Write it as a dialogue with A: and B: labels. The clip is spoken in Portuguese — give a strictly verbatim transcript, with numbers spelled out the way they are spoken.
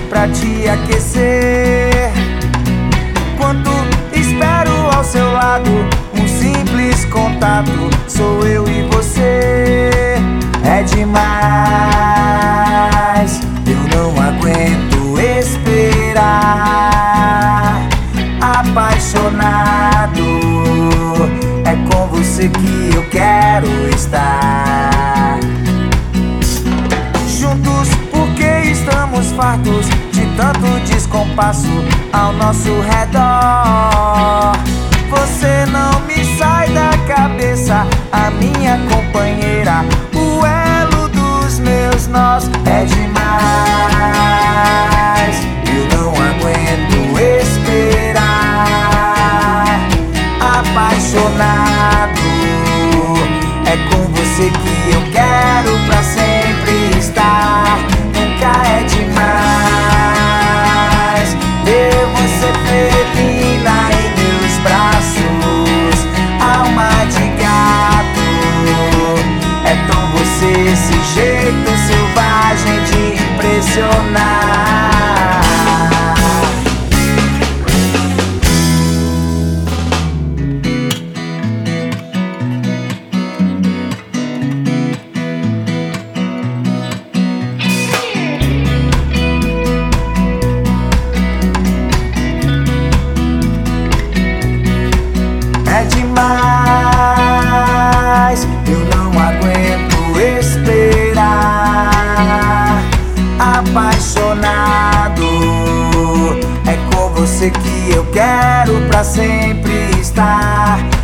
A: pra te aquecer. Quanto espero ao seu lado, um simples contato, sou eu e você. É demais, eu não aguento esperar. Apaixonado, é com você que eu quero estar. Juntos porque estamos fartos de tanto descompasso ao nosso redor. Você não me sai da cabeça, a minha companheira, o elo dos meus nós. É demais, eu não aguento esperar. Apaixonado, é com você que eu quero pra sempre estar. Nunca é demais ver você felina em meus braços, alma de gato. É tão você, esse jeito selvagem de impressionar. É demais, eu não aguento esperar. Apaixonado, é com você que eu quero pra sempre estar.